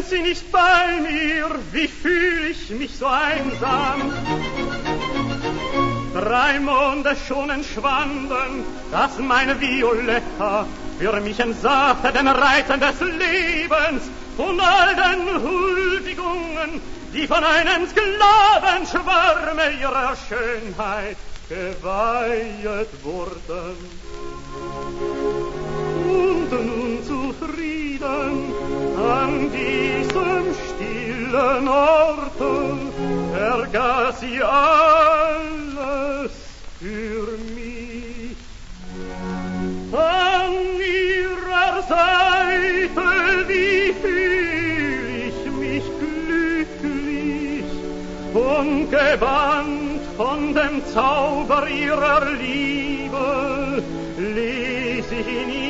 sie nicht bei mir, wie fühl ich mich so einsam. 3 Monde schon entschwanden, dass meine Violetta für mich entsagte den Reiten des Lebens und all den Huldigungen, die von einem Sklavenschwarme ihrer Schönheit geweihet wurden. Und nun zufrieden an diesem stillen Orte vergaß sie alles für mich. An ihrer Seite, wie fühl ich mich glücklich, ungebannt von dem Zauber ihrer Liebe, ließ ich in